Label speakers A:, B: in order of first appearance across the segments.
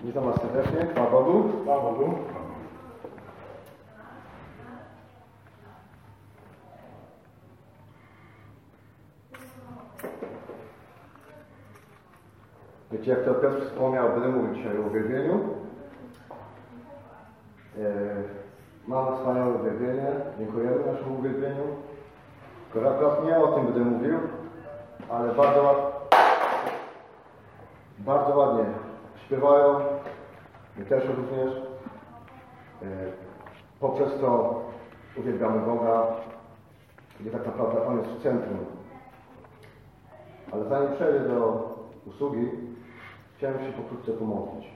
A: Witam Was serdecznie. Chwała Bogu.
B: Chwała Bogu.
A: Wiecie, jak to Piotr wspomniał, będę mówić dzisiaj o uwielbieniu. Mamy wspaniałe uwielbienie. Dziękujemy naszemu uwielbieniu. Tylko akurat nie o tym będę mówił, ale bardzo ładnie śpiewają. My też również. Poprzez to uwielbiamy Boga, gdzie tak naprawdę On jest w centrum. Ale zanim przejdę do usługi, chciałem się pokrótce pomodlić.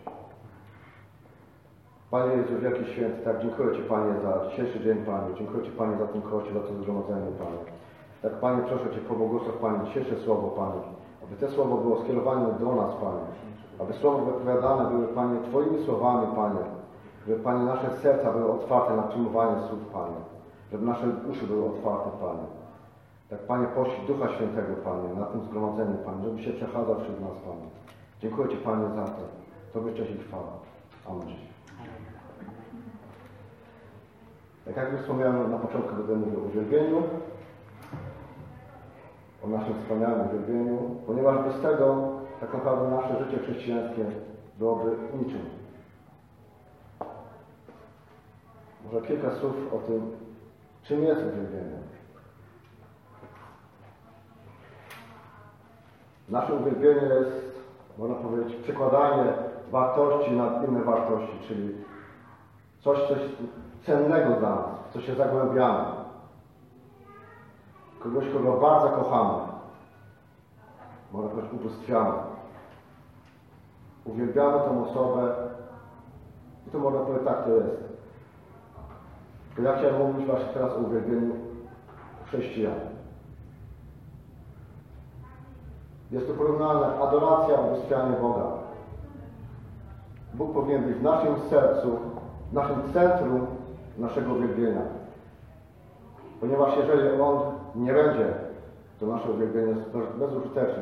A: Panie Jezu, wielki święty, tak dziękuję Ci, Panie, za dzisiejszy dzień, Panie. Dziękuję Ci, Panie, za ten Kościół, za to zgromadzenie, Panie. Tak, Panie, proszę Cię, pobłogosław, Panie, dzisiejsze słowo, Panie. Aby to słowo było skierowane do nas, Panie. Aby słowa wypowiadane były, Panie, Twoimi słowami, Panie. Żeby, Panie, nasze serca były otwarte na przyjmowanie słów, Panie. Żeby nasze uszy były otwarte, Panie. Tak, Panie, poślij Ducha Świętego, Panie, na tym zgromadzeniu, Panie, żeby się przechadzał wśród nas, Panie. Dziękuję Ci, Panie, za to. Tobie cześć i chwała. Amen. Tak jak już wspomniałem na początku, będę mówił o uwielbieniu, o naszym wspaniałym uwielbieniu, ponieważ bez tego tak naprawdę nasze życie chrześcijańskie byłoby niczym. Może kilka słów o tym, czym jest uwielbienie. Nasze uwielbienie jest, można powiedzieć, przekładanie wartości nad inne wartości, czyli coś cennego dla nas, w co się zagłębiamy. Kogoś, kogo bardzo kochamy. Można powiedzieć, ubóstwiamy. Uwielbiamy tą osobę i to można powiedzieć, tak to jest. To ja chciałem mówić właśnie teraz o uwielbieniu chrześcijan. Jest to porównane adoracja, ubóstwianie Boga. Bóg powinien być w naszym sercu, w naszym centrum naszego uwielbienia. Ponieważ jeżeli On nie będzie, to nasze uwielbienie jest bezużyteczne.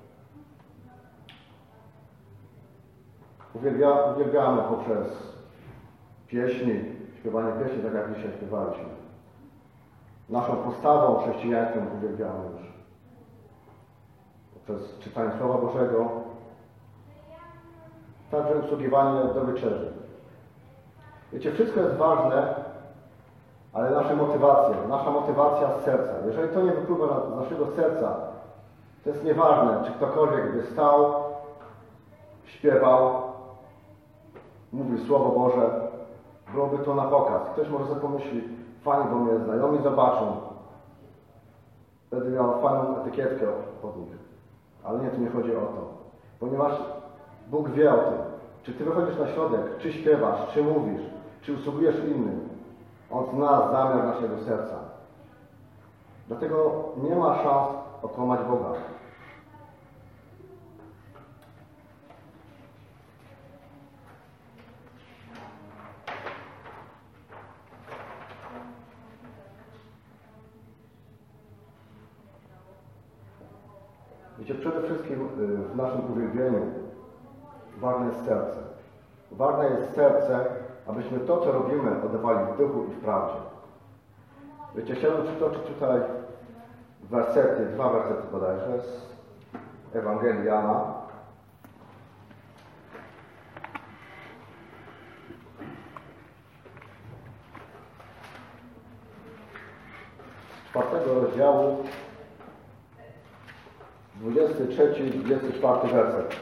A: Uwielbiamy poprzez pieśni, śpiewanie pieśni, tak jak dzisiaj śpiewaliśmy. Naszą postawą chrześcijańską uwielbiamy już. Poprzez czytanie Słowa Bożego, także usługiwanie do wieczerzy. Wiecie, wszystko jest ważne, ale nasza motywacja z serca. Jeżeli to nie wypływa z naszego serca, to jest nieważne, czy ktokolwiek by stał, śpiewał, mówił Słowo Boże, byłoby to na pokaz. Ktoś może sobie pomyśli, fajnie, bo mnie znajomi zobaczą, będę miał fajną etykietkę od nich. Ale nie, tu nie chodzi o to. Ponieważ Bóg wie o tym. Czy Ty wychodzisz na środek, czy śpiewasz, czy mówisz, czy usługujesz innym. On zna zamiar naszego serca. Dlatego nie ma szans okłamać Boga. Wiecie, przede wszystkim w naszym uwielbieniu ważne jest serce. Ważne jest serce, abyśmy to, co robimy, oddawali w duchu i w prawdzie. Wiecie, chciałbym przytoczyć tutaj dwa wersety bodajże z Ewangelii Jana. Z 4 rozdziału, 23 i 24 werset.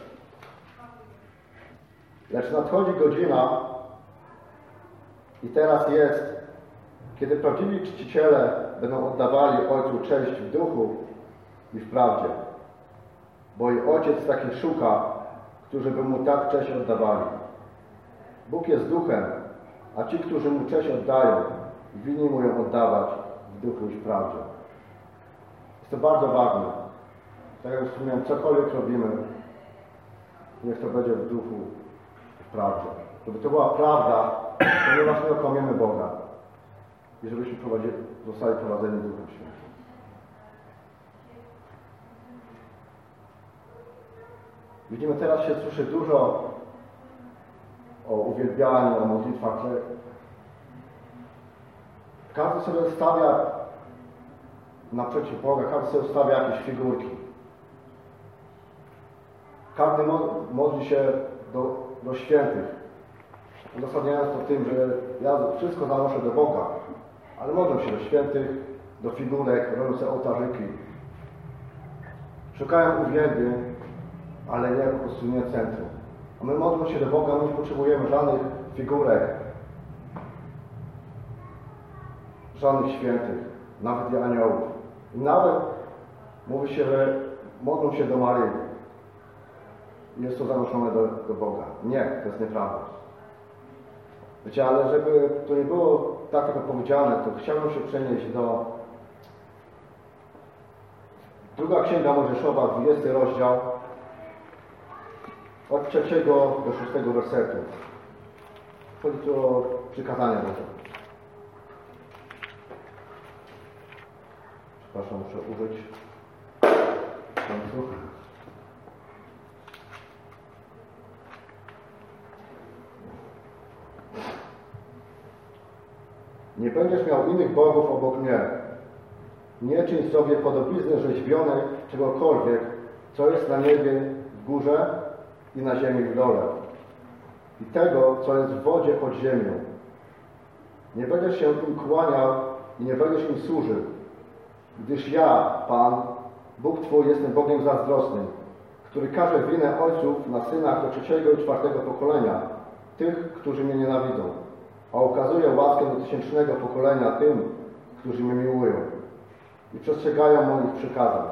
A: Lecz nadchodzi godzina i teraz jest, kiedy prawdziwi czciciele będą oddawali Ojcu cześć w duchu i w prawdzie. Bo i Ojciec takich szuka, którzy by Mu tak cześć oddawali. Bóg jest duchem, a ci, którzy Mu cześć oddają, winni Mu ją oddawać w duchu i w prawdzie. Jest to bardzo ważne. Tak jak już wspomniałem, cokolwiek robimy, niech to będzie w duchu i w prawdzie. Żeby to była prawda, ponieważ nie okłamiemy Boga. I żebyśmy zostali prowadzeni Duchem Świętym. Widzimy, teraz się słyszy dużo o uwielbianiu, o modlitwach, że każdy sobie stawia naprzeciw Boga, każdy sobie stawia jakieś figurki. Każdy modli się do świętych. Uzasadniając to tym, że ja wszystko zanoszę do Boga, ale modlę się do świętych, do figurek, robią sobie ołtarzyki. Szukają uwielbień, ale nie po prostu nie centrum. A my modlimy się do Boga, my nie potrzebujemy żadnych figurek, żadnych świętych, nawet i aniołów. I nawet mówi się, że modlą się do Maryi. Jest to zanoszone do Boga. Nie, to jest nieprawda. Wiecie, ale żeby to nie było tak powiedziane, to chciałbym się przenieść do Druga Księga Mojżeszowa, 20 rozdział, od 3 do 6 wersetu. Chodzi tu o przykazania Boże. Przepraszam, muszę użyć końcu. Nie będziesz miał innych bogów obok mnie. Nie czyń sobie podobizny rzeźbionej czegokolwiek, co jest na niebie w górze i na ziemi w dole. I tego, co jest w wodzie pod ziemią. Nie będziesz się im kłaniał i nie będziesz im służył, gdyż ja, Pan, Bóg Twój, jestem Bogiem zazdrosnym, który każe winę ojców na synach do 3. i 4. pokolenia, tych, którzy mnie nienawidzą, a okazuje łaskę do 1000. pokolenia tym, którzy mnie miłują i przestrzegają moich przykazań.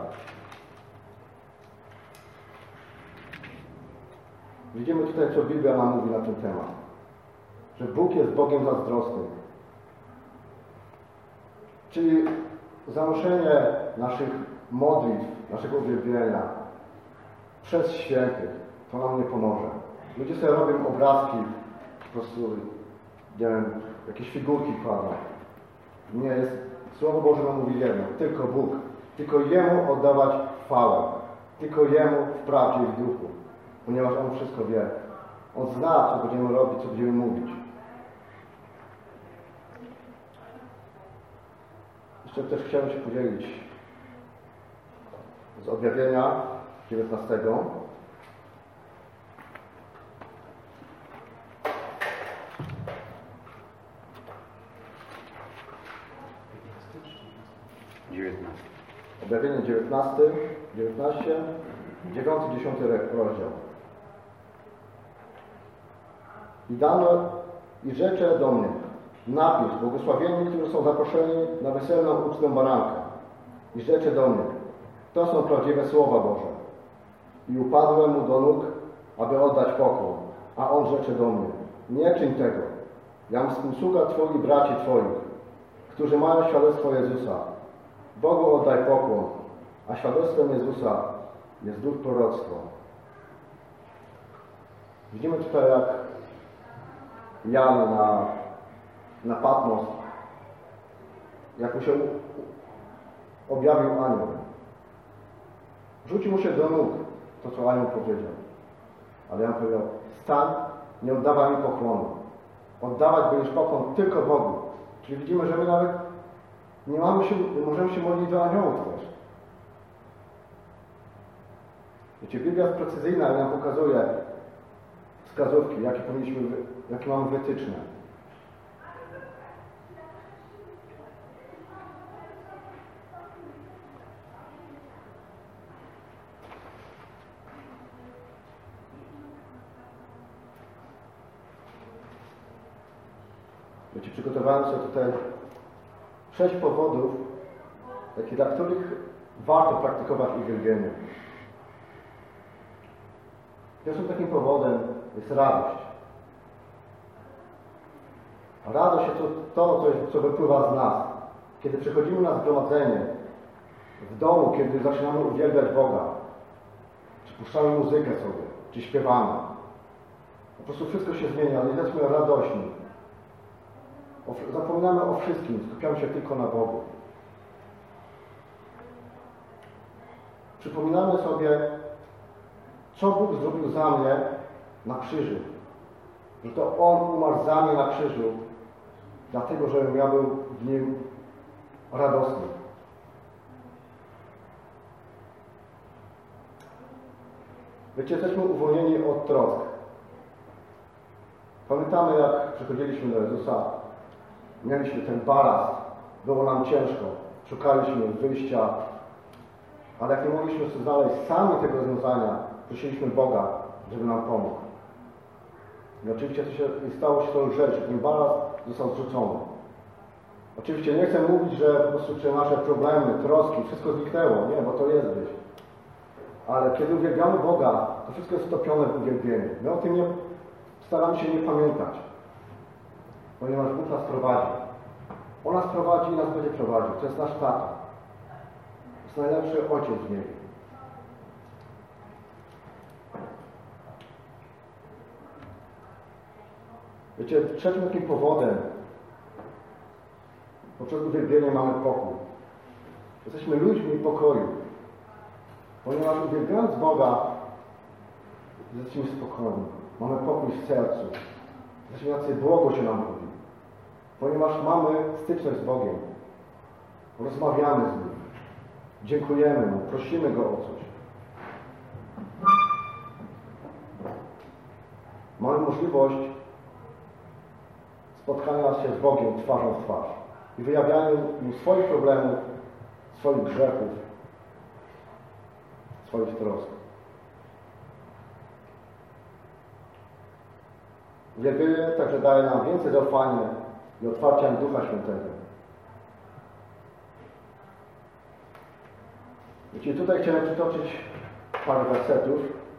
A: Widzimy tutaj, co Biblia nam mówi na ten temat. Że Bóg jest Bogiem zazdrosnym. Czyli zanoszenie naszych modlitw, naszego uwielbienia przez świętych, to nam nie pomoże. Ludzie sobie robią obrazki, po prostu, nie wiem, jakieś figurki kładą. Nie, jest, Słowo Boże nam mówi jedno, tylko Bóg. Tylko Jemu oddawać chwałę. Tylko Jemu w prawdzie i w duchu. Ponieważ On wszystko wie. On zna, co będziemy robić, co będziemy mówić. Jeszcze też chciałem się podzielić z objawienia 19. Objawienie 19, 9, 10 rozdział. I dano i rzecze do mnie, napisz, błogosławieni, którzy są zaproszeni na weselną ucztę baranka. I rzecze do mnie, to są prawdziwe słowa Boże. I upadłem mu do nóg, aby oddać pokłon. A on rzecze do mnie, nie czyń tego. Jam współsługa Twoich braci Twoich, którzy mają świadectwo Jezusa. Bogu oddaj pokłon, a świadectwem Jezusa jest duch proroctwa. Widzimy tutaj, jak Jan na Patmos, jak mu się objawił anioł. Rzucił mu się do nóg to, co anioł powiedział. Ale Jan powiedział, stań, nie oddawaj mi pokłonu. Oddawać będziesz pokłon tylko Bogu. Czyli widzimy, że my nawet nie możemy się modlić do aniołów też. Wiecie, Biblia jest precyzyjna i nam pokazuje wskazówki, jakie mamy wytyczne. Wiecie, przygotowałem sobie tutaj 6 powodów, dla których warto praktykować uwielbienie. Pierwszym takim powodem jest radość. A radość jest to, co wypływa z nas. Kiedy przychodzimy na zgromadzenie, w domu, kiedy zaczynamy uwielbiać Boga, czy puszczamy muzykę sobie, czy śpiewamy. Po prostu wszystko się zmienia, ale jesteśmy radośni. Zapominamy o wszystkim, skupiamy się tylko na Bogu. Przypominamy sobie, co Bóg zrobił za mnie na krzyżu. że to On umarł za mnie na krzyżu, dlatego, żebym ja był w Nim radosny. Wiecie, jesteśmy uwolnieni od trosk. Pamiętamy, jak przychodziliśmy do Jezusa, mieliśmy ten balast, było nam ciężko, szukaliśmy wyjścia, ale jak nie mogliśmy sobie znaleźć sami tego rozwiązania, prosiliśmy Boga, żeby nam pomógł. I oczywiście stało się to rzecz, ten balast został zrzucony. Oczywiście nie chcę mówić, że po prostu przez nasze problemy, troski, wszystko zniknęło, nie, bo to jest gdzieś. Ale kiedy uwielbiamy Boga, to wszystko jest stopione w uwielbieniu. My o tym staramy się nie pamiętać, ponieważ Bóg nas prowadzi. On nas prowadzi i nas będzie prowadził. To jest nasz tata. To jest najlepszy ojciec w niebie. Wiecie, trzecim takim powodem, poprzez uwielbienie mamy pokój. Jesteśmy ludźmi pokoju. Ponieważ uwielbiając Boga, jesteśmy spokojni. Mamy pokój w sercu. Jesteśmy jacy błogo się nam robi. Ponieważ mamy styczność z Bogiem. Rozmawiamy z Nim. Dziękujemy Mu. Prosimy Go o coś. Mamy możliwość spotkania się z Bogiem twarzą w twarz. I wyjawiania Mu swoich problemów, swoich grzechów, swoich trosk. Uwielbienie także daje nam więcej zaufania i otwarcia Ducha Świętego. Wiecie, tutaj chciałem przytoczyć parę wersetów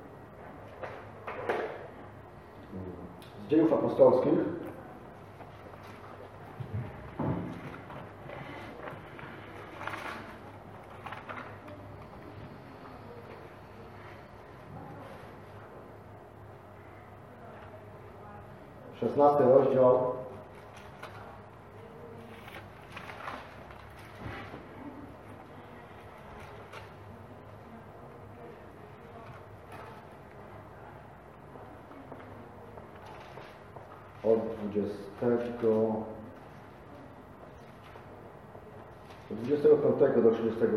A: z Dziejów Apostolskich. Szesnasty rozdział. Od 25 do 32.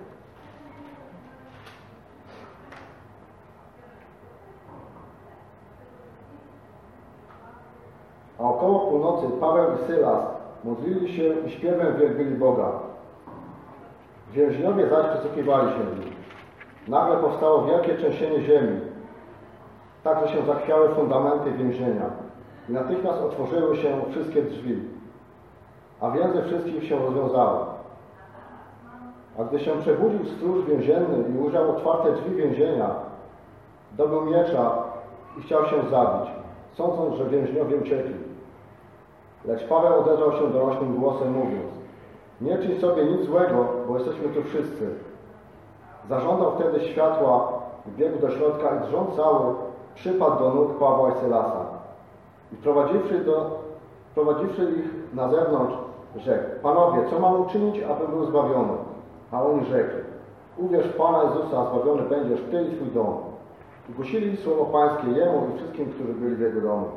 A: A około północy Paweł i Sylas modlili się i śpiewem wielbili Boga. Więźniowie zaś przysłuchiwali się im. Nagle powstało wielkie trzęsienie ziemi, tak że się zachwiały fundamenty więzienia i natychmiast otworzyły się wszystkie drzwi, a więzy wszystkich się rozwiązały. A gdy się przebudził stróż więzienny i ujrzał otwarte drzwi więzienia, dobył miecza i chciał się zabić, sądząc, że więźniowie uciekli. Lecz Paweł odezwał się donośnym głosem, mówiąc: nie czyń sobie nic złego, bo jesteśmy tu wszyscy. Zażądał wtedy światła, wbiegł do środka i drżąc cały, przypadł do nóg Pawła i Sylasa. I prowadziwszy ich na zewnątrz, rzekł: panowie, co mam uczynić, abym był zbawiony? A oni rzekli: uwierz w Pana Jezusa, a zbawiony będziesz ty i twój dom. I głosili słowo Pańskie jemu i wszystkim, którzy byli w jego domu.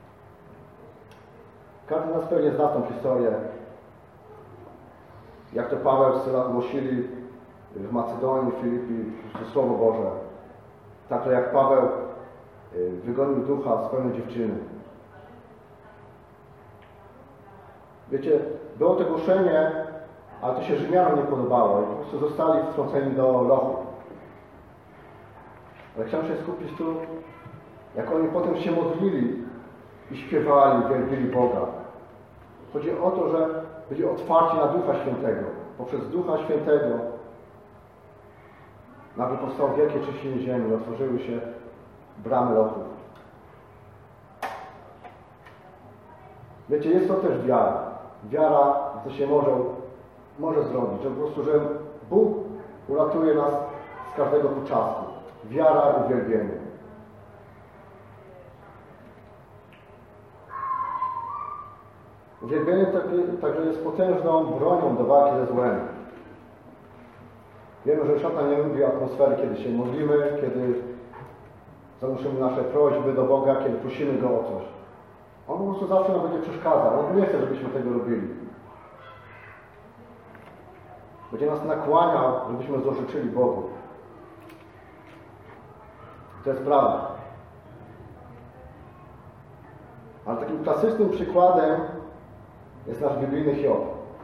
A: Każdy z nas pewnie zna tą historię, jak to Paweł i Sylas głosili w Macedonii, w Filipii Słowo Boże. Także jak Paweł wygonił ducha z pewnej dziewczyny. Wiecie, było to głoszenie, ale to się Rzymianom nie podobało i po prostu zostali wtrąceni do lochu. Ale chciałem się skupić tu, jak oni potem się modlili i śpiewali, wielbili Boga. Chodzi o to, że byli otwarci na Ducha Świętego. Poprzez Ducha Świętego nagle powstało wielkie trzęsienie ziemi, otworzyły się bramy lochów. Wiecie, jest to też wiara. Wiara, co się może zrobić, że po prostu, że Bóg uratuje nas z każdego poczasku. Wiara i uwielbienie. Uwielbienie także jest potężną bronią do walki ze złem. Wiemy, że szatan nie lubi atmosfery, kiedy się modlimy, kiedy zanuszymy nasze prośby do Boga, kiedy prosimy Go o coś. On po prostu zawsze nam będzie przeszkadzał. On nie chce, żebyśmy tego robili. Będzie nas nakłaniał, żebyśmy złorzeczyli Bogu. To jest prawda. Ale takim klasycznym przykładem jest nasz biblijny Hiob.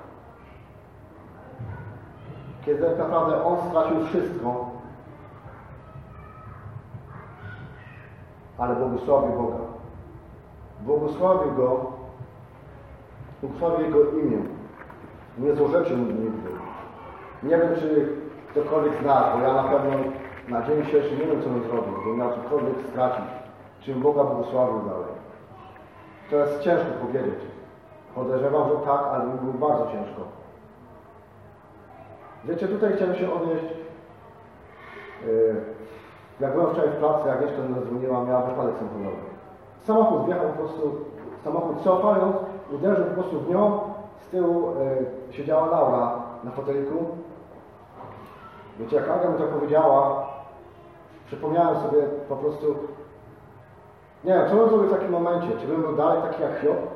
A: Kiedy tak naprawdę on stracił wszystko, ale błogosławił Boga. Błogosławił Go, błogosławił Jego imię. Nie złorzeczył nigdy. Nie wiem, czy ktokolwiek z nas, bo ja na pewno na dzień dzisiejszy nie wiem, co bym zrobił, gdybym miał cokolwiek stracić, czy bym Boga błogosławił dalej. To jest ciężko powiedzieć. Podejrzewam, że tak, ale mi było bardzo ciężko. Wiecie, tutaj chciałem się odnieść. Jak byłem wczoraj w pracy, jak jeszcze zadzwoniła, miała wypadek samochodowy. Samochód wjechał po prostu, samochód cofając, uderzył po prostu w nią. Z tyłu siedziała Laura na foteliku. Wiecie, jak Aga mi to powiedziała, przypomniałem sobie po prostu, nie wiem, co bym zrobił w takim momencie? Czy bym był dalej taki jak Hiob?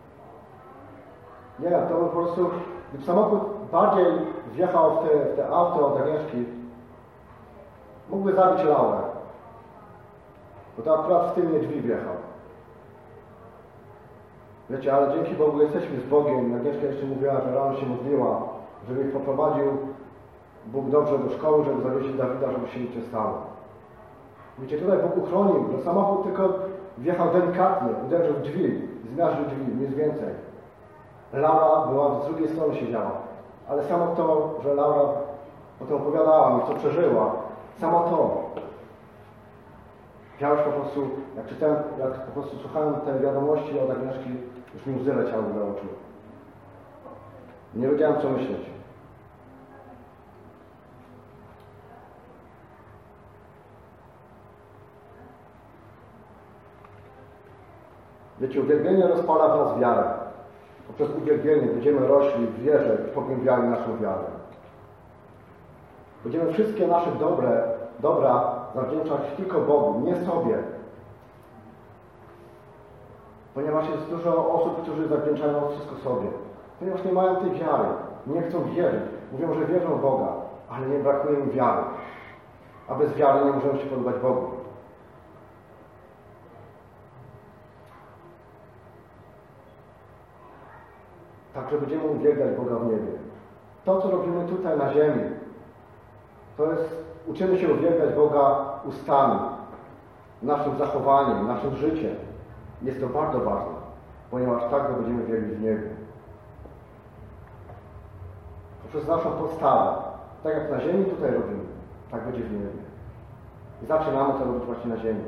A: Nie wiem, to bym po prostu, gdyby samochód bardziej wjechał w te auto od Agnieszki, mógłby zabić Laurę. Bo to akurat w tylnie drzwi wjechał. Wiecie, ale dzięki Bogu jesteśmy z Bogiem. Agnieszka jeszcze mówiła, że rano się modliła, żeby ich poprowadził Bóg dobrze do szkoły, żeby zawieźć Dawida, żeby się nic nie stało. Wiecie, tutaj Bóg uchronił, że samochód tylko wjechał delikatnie, uderzył w drzwi, zmiażdżył drzwi, nic więcej. Laura była z drugiej strony siedziała. Ale samo to, że Laura potem opowiadała mi, co przeżyła, samo to. Ja już po prostu, jak czytałem, jak po prostu słuchałem tej wiadomości od Agnieszki, już mi łzy leciały do oczu. Nie wiedziałem, co myśleć. Wiecie, uwielbienie rozpala w nas wiarę. Poprzez uwielbienie będziemy rośli w wierze i pogłębiali naszą wiarę. Będziemy wszystkie nasze dobra zawdzięczać tylko Bogu, nie sobie. Ponieważ jest dużo osób, którzy zawdzięczają wszystko sobie. Ponieważ nie mają tej wiary. Nie chcą wierzyć. Mówią, że wierzą w Boga, ale nie brakuje im wiary. A bez wiary nie możemy się podobać Bogu. Także będziemy uwielbiać Boga w niebie. To, co robimy tutaj na ziemi, to jest, uczymy się uwielbiać Boga ustami, naszym zachowaniem, naszym życiem. Jest to bardzo ważne, ponieważ tak go będziemy wielbić w niebie. Poprzez naszą podstawę, tak jak na ziemi tutaj robimy, tak będzie w niebie. I zaczynamy to robić właśnie na ziemi.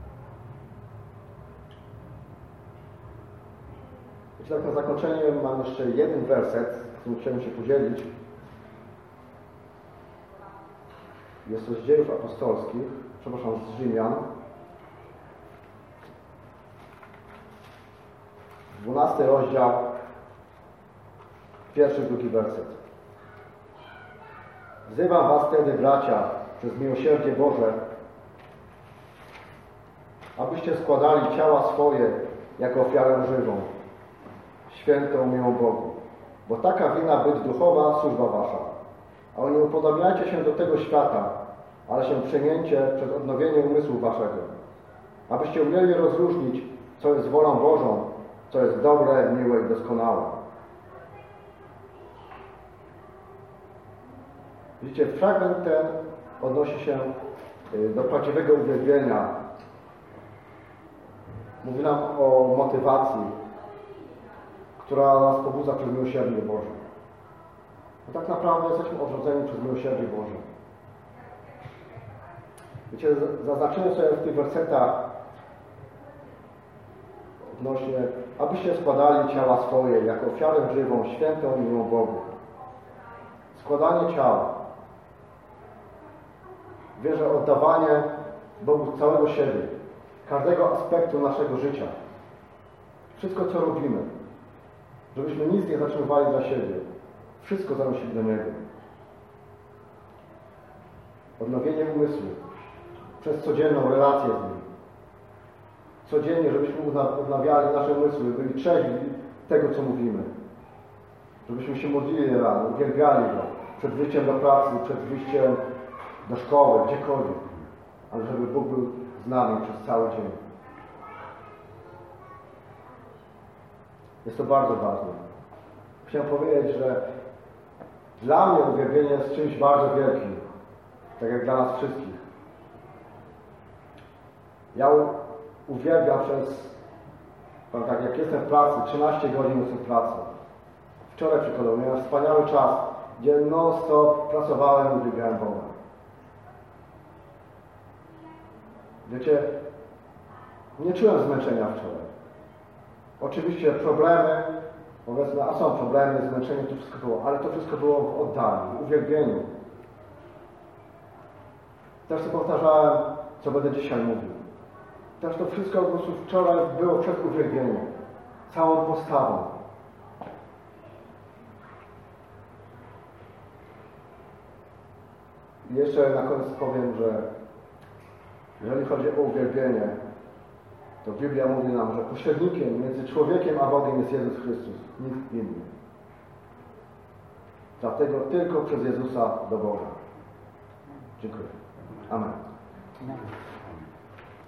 A: I tak na zakończenie mam jeszcze jeden werset, z którym chciałem się podzielić. Jest to z Dziejów Apostolskich, przepraszam, z Rzymian. 12 rozdział, 1-2 werset. Wzywam was wtedy, bracia, przez miłosierdzie Boże, abyście składali ciała swoje jako ofiarę żywą, świętą, miłą Bogu, bo taka winna być duchowa służba wasza. Ale nie upodobniajcie się do tego świata, ale się przemieńcie przez odnowienie umysłu waszego, abyście umieli rozróżnić, co jest wolą Bożą, co jest dobre, miłe i doskonałe. Widzicie, fragment ten odnosi się do prawdziwego uwielbienia. Mówi nam o motywacji, która nas pobudza przez miłosierdzie Boże. Bo tak naprawdę jesteśmy odrodzeni przez miłosierdzie Boże. Wiecie, zaznaczyłem sobie w tych wersetach odnośnie, abyście składali ciała swoje jako ofiarę żywą, świętą i miłą Bogu. Składanie ciała. Wierzę, oddawanie Bogu całego siebie, każdego aspektu naszego życia. Wszystko, co robimy. Żebyśmy nic nie zatrzymywali dla siebie. Wszystko zanosili do Niego. Odnowienie umysłu. Przez codzienną relację z Nim. codziennie, żebyśmy odnawiali nasze umysły, byli trzeźwi tego, co mówimy. Żebyśmy się modlili rano, uwielbiali Go przed wyjściem do pracy, przed wyjściem do szkoły, gdziekolwiek. Ale żeby Bóg był z nami przez cały dzień. Jest to bardzo ważne. Chciałem powiedzieć, że dla mnie uwielbienie jest czymś bardzo wielkim. Tak jak dla nas wszystkich. Ja uwielbiam tak jak jestem w pracy, 13 godzin jestem w pracy. Wczoraj przykładowo miałem wspaniały czas, gdzie non-stop pracowałem i uwielbiałem Boga. Wiecie, nie czułem zmęczenia wczoraj. Oczywiście problemy, powiedzmy, a są problemy, zmęczenie, to wszystko było, ale to wszystko było w oddaniu, w uwielbieniu. Też sobie powtarzałem, co będę dzisiaj mówił. Też to wszystko po prostu wczoraj było przed uwielbieniem. Całą postawą. I jeszcze na koniec powiem, że jeżeli chodzi o uwielbienie, to Biblia mówi nam, że pośrednikiem między człowiekiem a Bogiem jest Jezus Chrystus, nikt inny. Dlatego tylko przez Jezusa do Boga. Dziękuję. Amen.